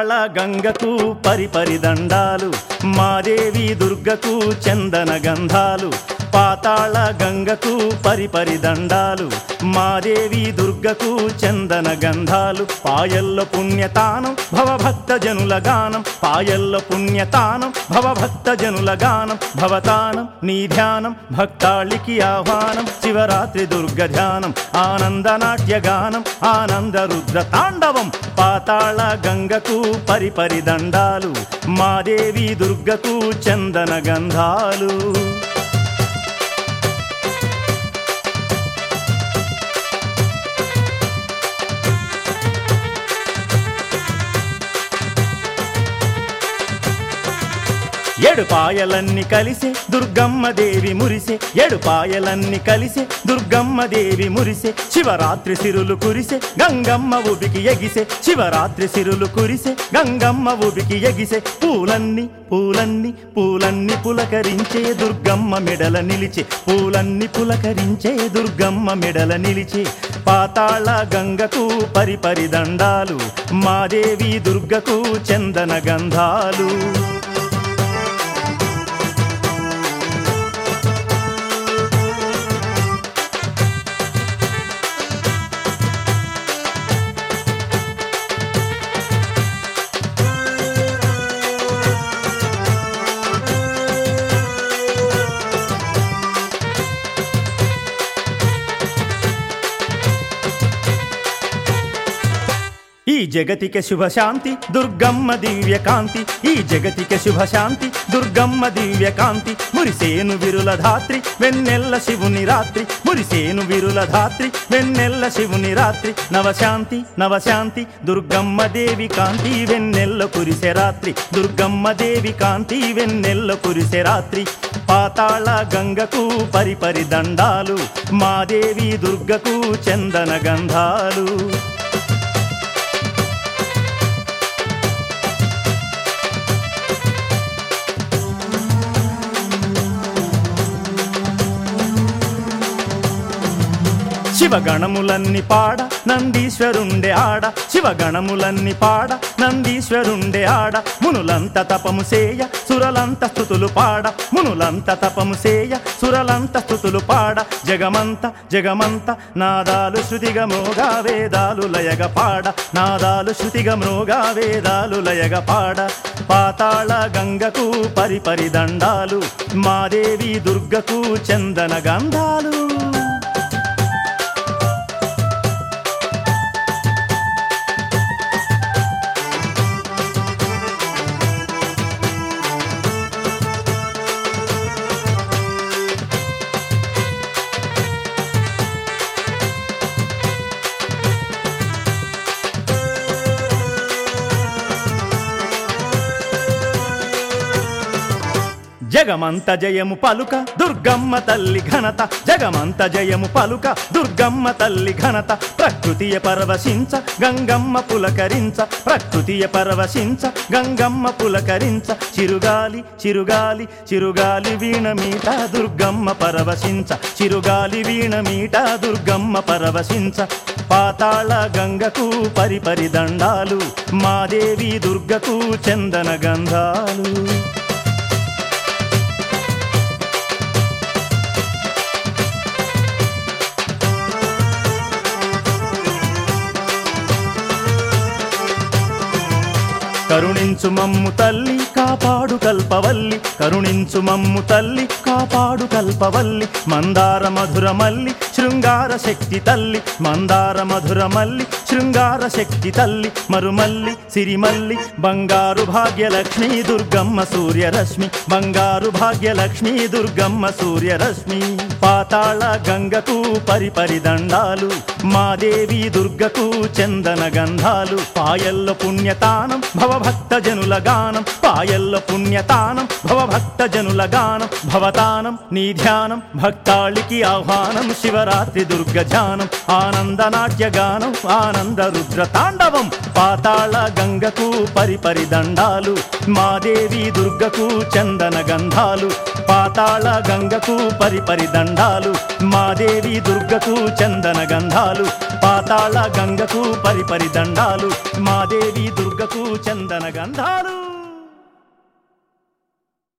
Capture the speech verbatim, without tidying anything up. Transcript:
పాతాళ గంగకు పరిపరి దండాలు మాదేవి దుర్గకు చందన గంధాలు పాతాళ గంగకు పరిపరి దండాలు మాదేవి దుర్గకు చందన గంధాలు పాయల్లో పుణ్యతానం భవభక్త జనుల గానం పాయల్లో పుణ్యతానం భవభక్త జనుల గానం భవతానం నీ ధ్యానం భక్తాళికి ఆహ్వానం శివరాత్రి దుర్గ ధ్యానం ఆనందనాట్య గానం ఆనంద రుద్ర తాండవం పాతాళ గంగకు పరిపరి దండాలు మాదేవి దుర్గకు చందన గంధాలు ఏడుపాయలన్నీ కలిసే దుర్గమ్మ దేవి మురిసే ఏడుపాయలన్నీ కలిసే దుర్గమ్మ దేవి మురిసే శివరాత్రి సిరులు కురిసే గంగమ్మ ఉబికి ఎగిసే శివరాత్రి సిరులు కురిసే గంగమ్మ ఉబికి ఎగిసే పూలన్నీ పూలన్నీ పూలన్నీ పులకరించే దుర్గమ్మ మెడల నిలిచే పూలన్నీ పులకరించే దుర్గమ్మ మెడల నిలిచే పాతాళ గంగకు పరిపరి దండాలు మాదేవి దుర్గకు చందన గంధాలు ఈ జగతికి శుభశాంతి దుర్గమ్మ దివ్యకాంతి ఈ జగతికి శుభశాంతి దుర్గమ్మ దివ్యకాంతి మురిసేను విరుల ధాత్రి వెన్నెల్ల శివుని రాత్రి మురిసేను విరుల ధాత్రి వెన్నెల్ల శివుని రాత్రి నవశాంతి నవశాంతి దుర్గమ్మ దేవి కాంతి వెన్నెల్ల కురిసే రాత్రి దుర్గమ్మ దేవి కాంతి వెన్నెల్ల కురిసే రాత్రి పాతాళ గంగకు పరిపరి దండాలు మాదేవి దుర్గకు చందన గంధాలు శివగణములన్ని పాడ నందీశ్వరుండే ఆడ శివగణములన్ని పాడ నందీశ్వరుండే ఆడ మునులంత తపము సేయ సురలంత స్తుతులు పాడ మునులంత తపము సేయ సురలంత స్తుతులు పాడ జగమంత జగమంత నాదాలు శృతిగా మ్రోగా వేదాలు లయగ పాడ నాదాలు శృతిగా మ్రోగా వేదాలు లయగ పాడ పాతాళ గంగకు పరిపరి దండాలు మాదేవి దుర్గకు చందన గంధాలు జగమంత జయము పలుక దుర్గమ్మ తల్లి ఘనత జగమంత జయము పలుక దుర్గమ్మ తల్లి ఘనత ప్రకృతియ పరవశించ గంగమ్మ పులకరించ ప్రకృతియ పరవశించ గంగమ్మ పులకరించ చిరుగాలి చిరుగాలి చిరుగాలి వీణ మీట దుర్గమ్మ పరవశించ చిరుగాలి వీణ మీట దుర్గమ్మ పరవశించ పాతాళ గంగకు పరిపరి దండాలు మాదేవి దుర్గకు చందన గంధాలు కరుణించు మమ్ము తల్లి కాపాడు కల్పవల్లి కరుణించు మమ్ము తల్లి కాపాడు కల్పవల్లి మందార మధుర మల్లి శృంగార శక్తి తల్లి మందార మధుర మల్లి శృంగార శక్తి తల్లి మరుమల్లి సిరిమల్లి బంగారు భాగ్యలక్ష్మి దుర్గమ్మ సూర్యరశ్మి బంగారు భాగ్యలక్ష్మి దుర్గమ్మ సూర్యరశ్మి పాతాళ గంగకు పరిపరి దండాలు మాదేవి దుర్గకు చందన గంధాలు పాయల్లో పుణ్యతానం భవభక్త జనుల గానం పాయల్లో పుణ్యతానం భవభక్త జనుల గానం భవతానం నీ ధ్యానం భక్తాళికి ఆహ్వానం శివరాత్రి దుర్గ ధ్యానం ఆనందనాట్య గానం ఆనంద రుద్ర తాండవం పాతాళ గంగకు పరిపరి దండాలు మాదేవి దుర్గకు చందన గంధాలు పాతాళ గంగకు పరిపరి దండాలు మాదేవి దుర్గకు చందన గంధాలు పాతాళ గంగకు పరిపరి దండాలు మాదేవి దుర్గకు శివకు చందన గంధాలు